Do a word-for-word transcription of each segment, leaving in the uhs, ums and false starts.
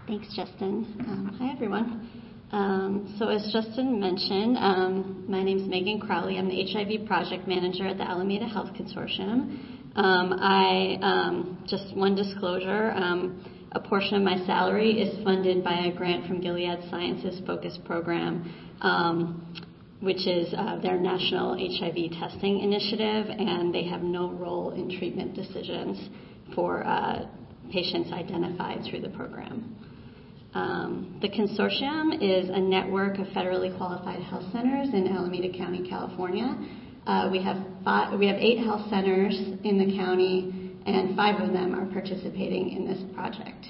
Thanks, Justin. Um, hi, everyone. Um, so as Justin mentioned, um, my name is Megan Crowley. I'm the H I V project manager at the Alameda Health Consortium. Um, I, um, just one disclosure, um, a portion of my salary is funded by a grant from Gilead Sciences Focus Program, um, which is uh, their national H I V testing initiative, and they have no role in treatment decisions for uh, patients identified through the program. Um, the consortium is a network of federally qualified health centers in Alameda County, California. Uh, we have five, we have eight health centers in the county, and five of them are participating in this project.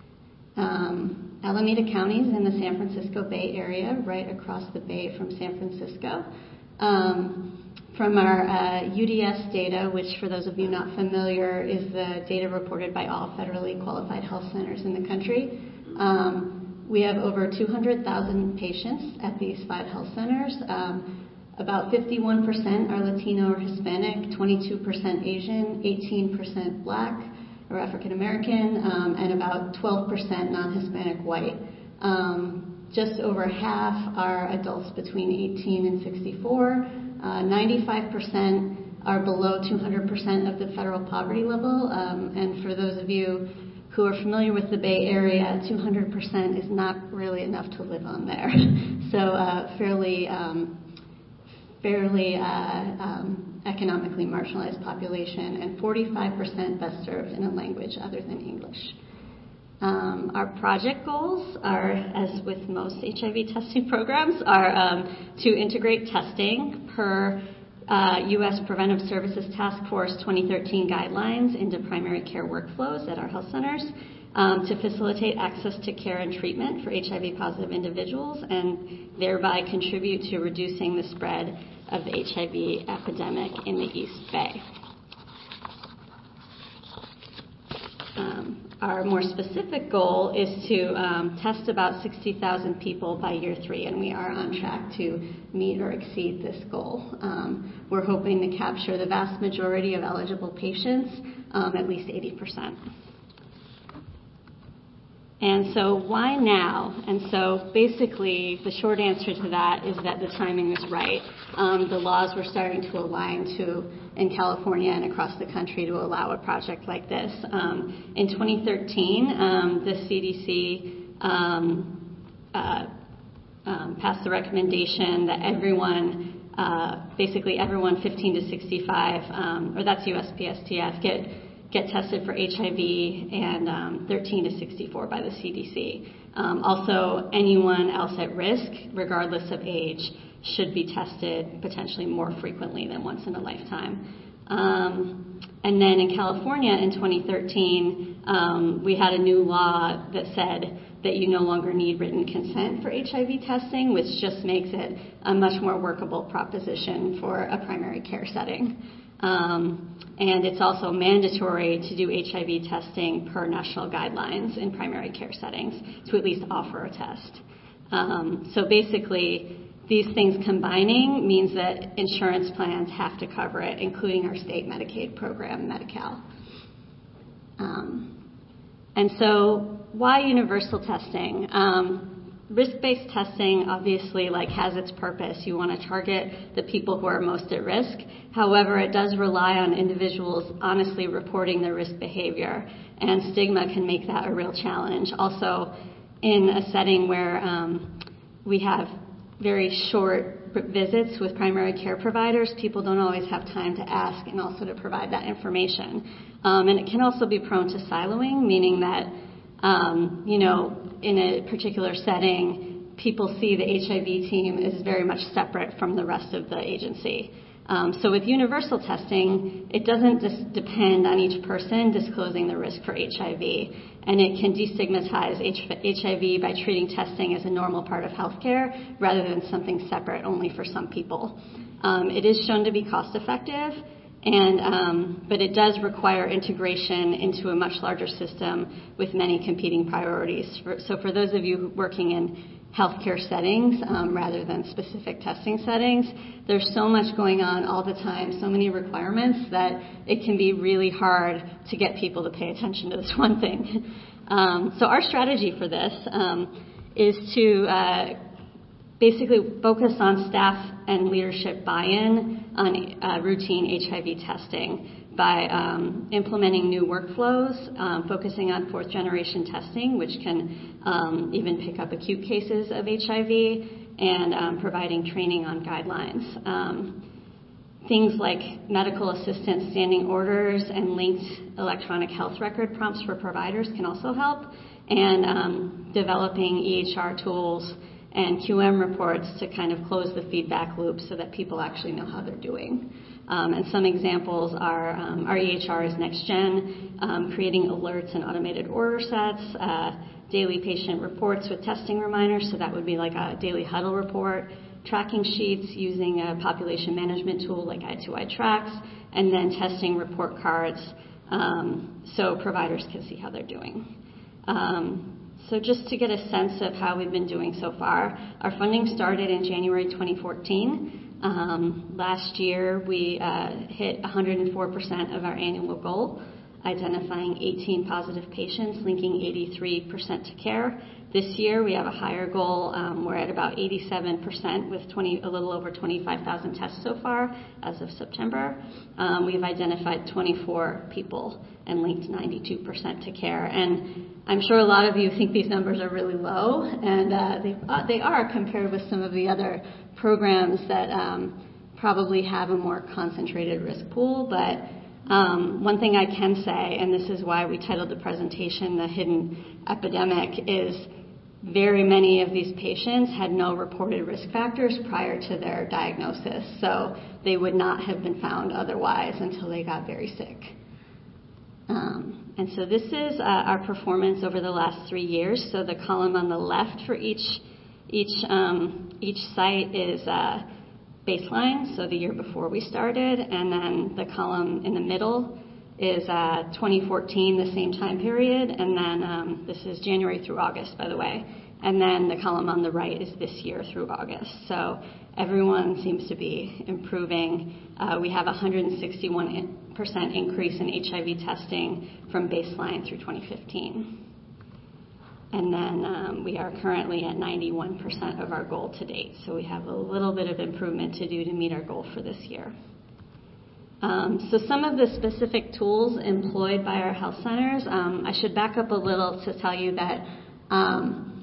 Um, Alameda County is in the San Francisco Bay Area, right across the bay from San Francisco. Um, from our uh, U D S data, which for those of you not familiar is the data reported by all federally qualified health centers in the country, Um, we have over two hundred thousand patients at these five health centers. Um, about fifty-one percent are Latino or Hispanic, twenty-two percent Asian, eighteen percent Black or African American, um, and about twelve percent non-Hispanic white. Um, just over half are adults between eighteen and sixty-four. Uh, ninety-five percent are below two hundred percent of the federal poverty level. Um, and for those of you who are familiar with the Bay Area, two hundred percent is not really enough to live on there. So uh, fairly, um, fairly uh, um, economically marginalized population, and forty-five percent best served in a language other than English. Um, our project goals are, as with most H I V testing programs, are um, to integrate testing per Uh, U S Preventive Services Task Force twenty thirteen guidelines into primary care workflows at our health centers, um, to facilitate access to care and treatment for H I V positive individuals, and thereby contribute to reducing the spread of the H I V epidemic in the East Bay. Um, Our more specific goal is to um, test about sixty thousand people by year three, and we are on track to meet or exceed this goal. Um, we're hoping to capture the vast majority of eligible patients, um, at least eighty percent. And so why now? And so basically the short answer to that is that the timing is right. Um, the laws were starting to align to in California and across the country to allow a project like this. Um, in twenty thirteen, um, the C D C um, uh, um, passed the recommendation that everyone, uh, basically everyone fifteen to sixty-five, um, or that's U S P S T F, get get tested for H I V, and um, thirteen to sixty-four by the C D C. Um, also, anyone else at risk, regardless of age, should be tested potentially more frequently than once in a lifetime. Um, and then in California in twenty thirteen, um, we had a new law that said that you no longer need written consent for H I V testing, which just makes it a much more workable proposition for a primary care setting. Um, and it's also mandatory to do H I V testing per national guidelines in primary care settings to at least offer a test. Um, so basically, these things combining means that insurance plans have to cover it, including our state Medicaid program, Medi-Cal. Um, and so why universal testing? Um, Risk-based testing obviously like has its purpose. You want to target the people who are most at risk. However, it does rely on individuals honestly reporting their risk behavior, and stigma can make that a real challenge. Also, in a setting where um, we have very short visits with primary care providers, people don't always have time to ask and also to provide that information. Um, and it can also be prone to siloing, meaning that Um, you know, in a particular setting, people see the H I V team as very much separate from the rest of the agency. Um, so with universal testing, it doesn't just depend on each person disclosing the risk for H I V, and it can destigmatize H I V by treating testing as a normal part of healthcare rather than something separate only for some people. Um, it is shown to be cost effective, And um, but it does require integration into a much larger system with many competing priorities. For, so for those of you working in healthcare settings um, rather than specific testing settings, there's so much going on all the time, so many requirements that it can be really hard to get people to pay attention to this one thing. Um, so our strategy for this um, is to uh, basically focus on staff and leadership buy-in on uh, routine H I V testing by um, implementing new workflows, um, focusing on fourth-generation testing, which can um, even pick up acute cases of H I V, and um, providing training on guidelines. Um, things like medical assistant standing orders and linked electronic health record prompts for providers can also help, and um, developing E H R tools and Q M reports to kind of close the feedback loop so that people actually know how they're doing. Um, and some examples are um, our E H R is next-gen, um, creating alerts and automated order sets, uh, daily patient reports with testing reminders, so that would be like a daily huddle report, tracking sheets using a population management tool like I two I Tracks, and then testing report cards um, so providers can see how they're doing. Um, So just to get a sense of how we've been doing so far, our funding started in January twenty fourteen. Um, last year, we uh, hit one hundred four percent of our annual goal, identifying eighteen positive patients, linking eighty-three percent to care. This year, we have a higher goal. Um, we're at about eighty-seven percent with twenty, a little over twenty-five thousand tests so far as of September. Um, we've identified twenty-four people and linked ninety-two percent to care. And I'm sure a lot of you think these numbers are really low, and uh, they, uh, they are compared with some of the other programs that um, probably have a more concentrated risk pool. But um, one thing I can say, and this is why we titled the presentation The Hidden Epidemic, is very many of these patients had no reported risk factors prior to their diagnosis, so they would not have been found otherwise until they got very sick. Um, and so this is uh, our performance over the last three years. So the column on the left for each each um, each site is uh, baseline, so the year before we started, and then the column in the middle is uh, twenty fourteen, the same time period, and then um, this is January through August, by the way, and then the column on the right is this year through August. So everyone seems to be improving. Uh, we have a one hundred sixty-one percent increase in H I V testing from baseline through twenty fifteen. And then um, we are currently at ninety-one percent of our goal to date. So we have a little bit of improvement to do to meet our goal for this year. Um, so some of the specific tools employed by our health centers, um, I should back up a little to tell you that um,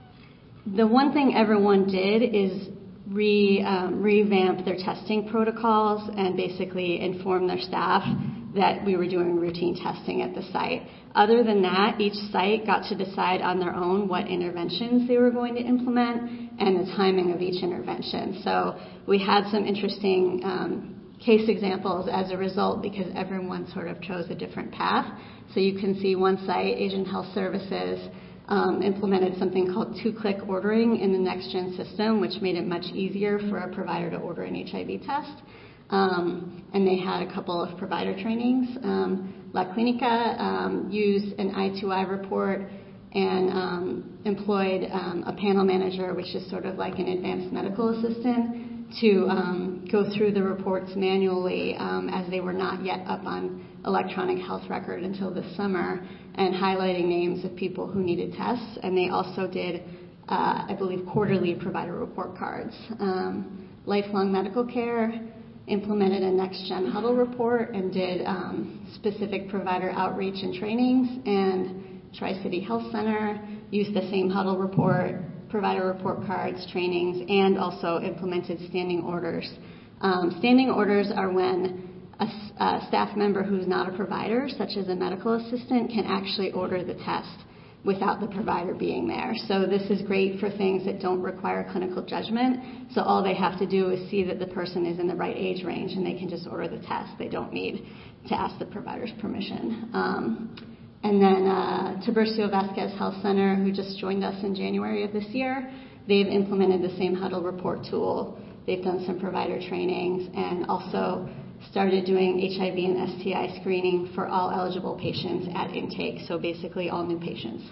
the one thing everyone did is re, um, revamp their testing protocols and basically inform their staff that we were doing routine testing at the site. Other than that, each site got to decide on their own what interventions they were going to implement and the timing of each intervention. So we had some interesting um, case examples as a result because everyone sort of chose a different path. So you can see one site, Asian Health Services, um, implemented something called two-click ordering in the NextGen system, which made it much easier for a provider to order an H I V test. Um, and they had a couple of provider trainings. Um, La Clinica um, used an I two I report and um, employed um, a panel manager, which is sort of like an advanced medical assistant, to um, go through the reports manually um, as they were not yet up on electronic health record until this summer, and highlighting names of people who needed tests. And they also did, uh, I believe, quarterly provider report cards. Um, Lifelong Medical Care implemented a NextGen huddle report and did um, specific provider outreach and trainings, and Tri-City Health Center used the same huddle report, provider report cards, trainings, and also implemented standing orders. Um, standing orders are when a, a staff member who's not a provider, such as a medical assistant, can actually order the test without the provider being there. So this is great for things that don't require clinical judgment. So all they have to do is see that the person is in the right age range, and they can just order the test. They don't need to ask the provider's permission. Um, and then uh, Tiburcio Vasquez Health Center, who just joined us in January of this year, they've implemented the same huddle report tool. They've done some provider trainings and also started doing H I V and S T I screening for all eligible patients at intake, so basically all new patients.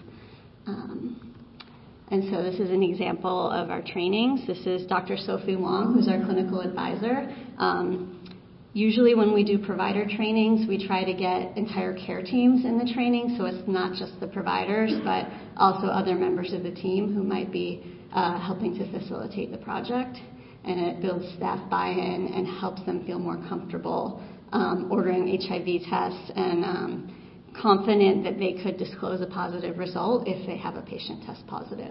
Um, and so this is an example of our trainings. This is Doctor Sophie Wong, who's our clinical advisor. Um, Usually when we do provider trainings, we try to get entire care teams in the training, so it's not just the providers, but also other members of the team who might be uh, helping to facilitate the project. And it builds staff buy-in and helps them feel more comfortable um, ordering H I V tests and um, confident that they could disclose a positive result if they have a patient test positive.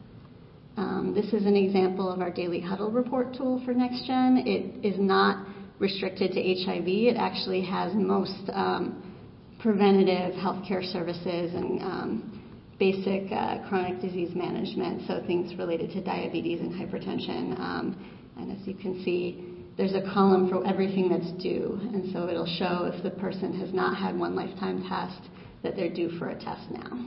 Um, this is an example of our daily huddle report tool for NextGen. It is not restricted to H I V. It actually has most um, preventative healthcare services and um, basic uh, chronic disease management, so things related to diabetes and hypertension. Um, and as you can see, there's a column for everything that's due, and so it'll show if the person has not had one lifetime test that they're due for a test now.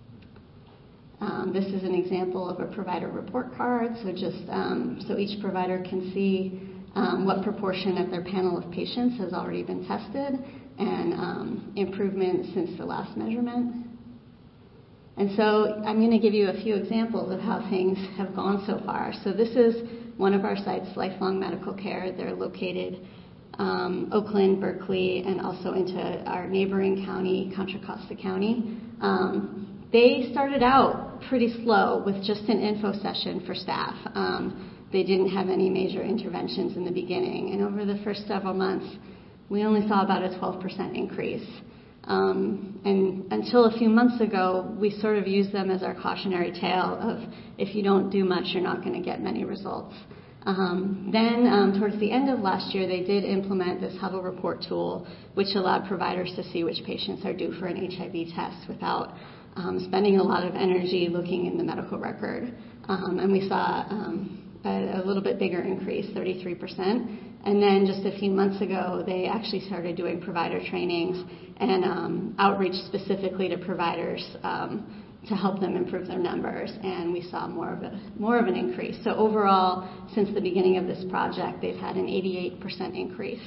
Um, this is an example of a provider report card, so just um, so each provider can see um, what proportion of their panel of patients has already been tested and um, improvement since the last measurement. And so I'm going to give you a few examples of how things have gone so far. So this is one of our sites, Lifelong Medical Care. They're located um, Oakland, Berkeley, and also into our neighboring county, Contra Costa County. Um, they started out pretty slow with just an info session for staff. Um, they didn't have any major interventions in the beginning. And over the first several months, we only saw about a twelve percent increase. Um, and until a few months ago, we sort of used them as our cautionary tale of if you don't do much, you're not going to get many results. Um, then um, towards the end of last year, they did implement this huddle report tool, which allowed providers to see which patients are due for an H I V test without um, spending a lot of energy looking in the medical record. Um, and we saw um, a, a little bit bigger increase, thirty-three percent. And then just a few months ago, they actually started doing provider trainings and um, outreach specifically to providers um, to help them improve their numbers, and we saw more of a more of an increase. So overall, since the beginning of this project, they've had an eighty-eight percent increase.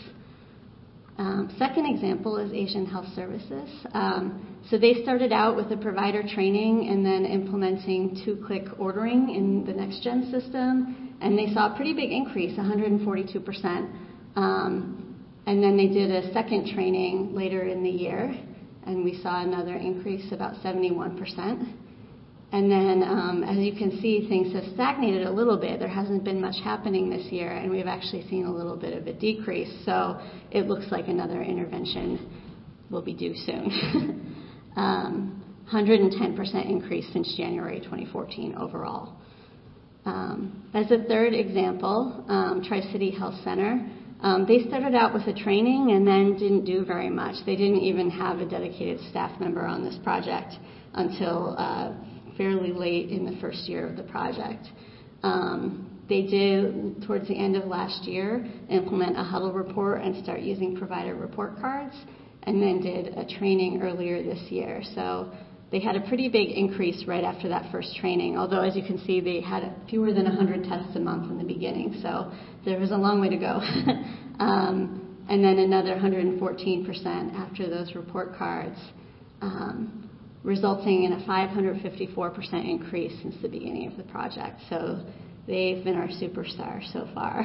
Um, second example is Asian Health Services. Um, so they started out with a provider training and then implementing two-click ordering in the NextGen system, and they saw a pretty big increase, one hundred forty-two percent. Um, and then they did a second training later in the year, and we saw another increase, about seventy-one percent. And then, um, as you can see, things have stagnated a little bit. There hasn't been much happening this year, and we've actually seen a little bit of a decrease. So it looks like another intervention will be due soon. um, one hundred ten percent increase since January twenty fourteen overall. Um, as a third example, um, Tri-City Health Center. Um, they started out with a training and then didn't do very much. They didn't even have a dedicated staff member on this project until uh, fairly late in the first year of the project. Um, they did, towards the end of last year, implement a huddle report and start using provider report cards, and then did a training earlier this year. So they had a pretty big increase right after that first training, although as you can see, they had fewer than one hundred tests a month in the beginning, so there was a long way to go. um, and then another one hundred fourteen percent after those report cards, um, resulting in a five hundred fifty-four percent increase since the beginning of the project. So they've been our superstar so far.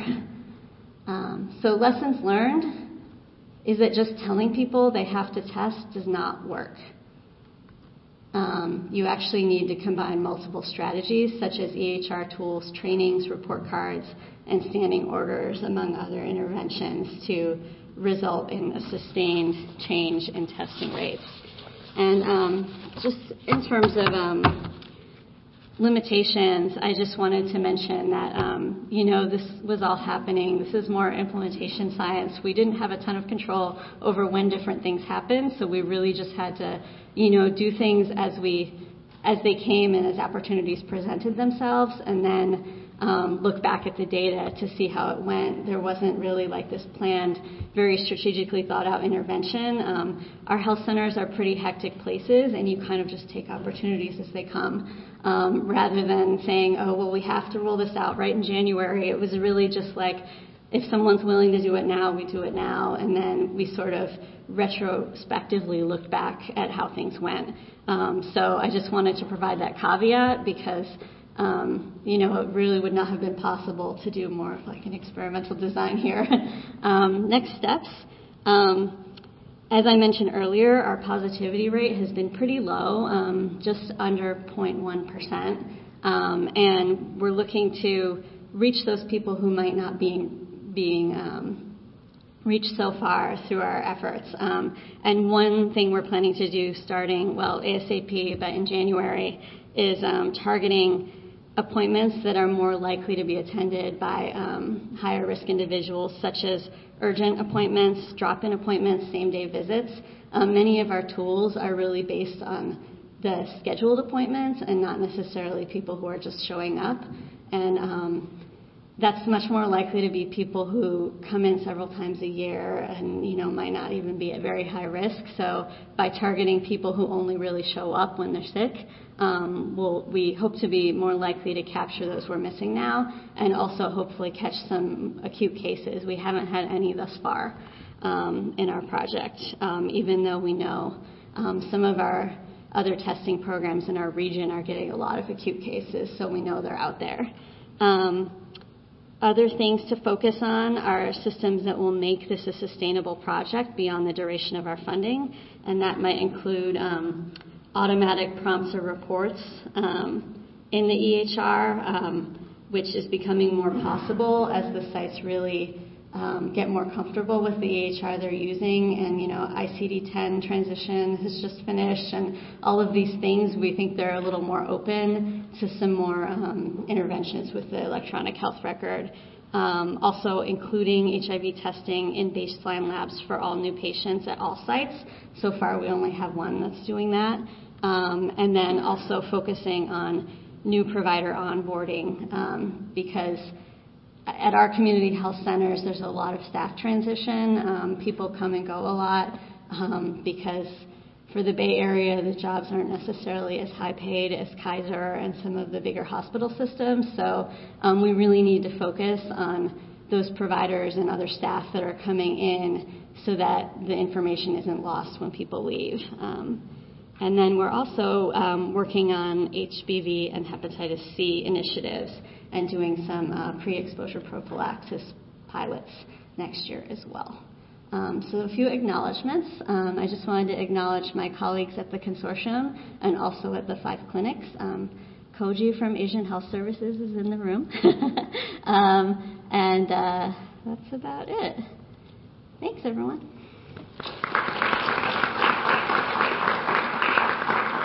um, so lessons learned is that just telling people they have to test does not work. Um, you actually need to combine multiple strategies such as E H R tools, trainings, report cards, and standing orders, among other interventions, to result in a sustained change in testing rates. And um, just in terms of um, limitations, I just wanted to mention that, um, you know, this was all happening. This is more implementation science. We didn't have a ton of control over when different things happened, so we really just had to, you know, do things as we, as they came and as opportunities presented themselves, and then um, look back at the data to see how it went. There wasn't really like this planned, very strategically thought out intervention. Um, our health centers are pretty hectic places, and you kind of just take opportunities as they come, um, rather than saying, oh, well, we have to roll this out right in January. It was really just like, if someone's willing to do it now, we do it now, and then we sort of retrospectively looked back at how things went. Um, so I just wanted to provide that caveat because um, you know, it really would not have been possible to do more of like an experimental design here. um, next steps. Um, as I mentioned earlier, our positivity rate has been pretty low, um, just under zero point one percent. Um, and we're looking to reach those people who might not be being um, reached so far through our efforts. Um, and one thing we're planning to do starting, well, ASAP, but in January, is um, targeting appointments that are more likely to be attended by um, higher risk individuals, such as urgent appointments, drop-in appointments, same-day visits. Um, many of our tools are really based on the scheduled appointments and not necessarily people who are just showing up. And um, that's much more likely to be people who come in several times a year and, you know, might not even be at very high risk. So by targeting people who only really show up when they're sick, um, we'll, we hope to be more likely to capture those we're missing now and also hopefully catch some acute cases. We haven't had any thus far um, in our project, um, even though we know um, some of our other testing programs in our region are getting a lot of acute cases, so we know they're out there. Um, Other things to focus on are systems that will make this a sustainable project beyond the duration of our funding, and that might include um, automatic prompts or reports um, in the E H R, um, which is becoming more possible as the sites really um, get more comfortable with the E H R they're using. And, you know, I C D ten transition has just finished, and all of these things, we think they're a little more open to some more um, interventions with the electronic health record. Um, also including H I V testing in baseline labs for all new patients at all sites. So far we only have one that's doing that. Um, and then also focusing on new provider onboarding um, because at our community health centers there's a lot of staff transition. Um, people come and go a lot um, because for the Bay Area, the jobs aren't necessarily as high paid as Kaiser and some of the bigger hospital systems. So um, we really need to focus on those providers and other staff that are coming in so that the information isn't lost when people leave. Um, and then we're also um, working on H B V and hepatitis C initiatives and doing some uh, pre-exposure prophylaxis pilots next year as well. Um, so a few acknowledgments. Um, I just wanted to acknowledge my colleagues at the consortium and also at the five clinics. Um, Koji from Asian Health Services is in the room. um, and uh, that's about it. Thanks, everyone.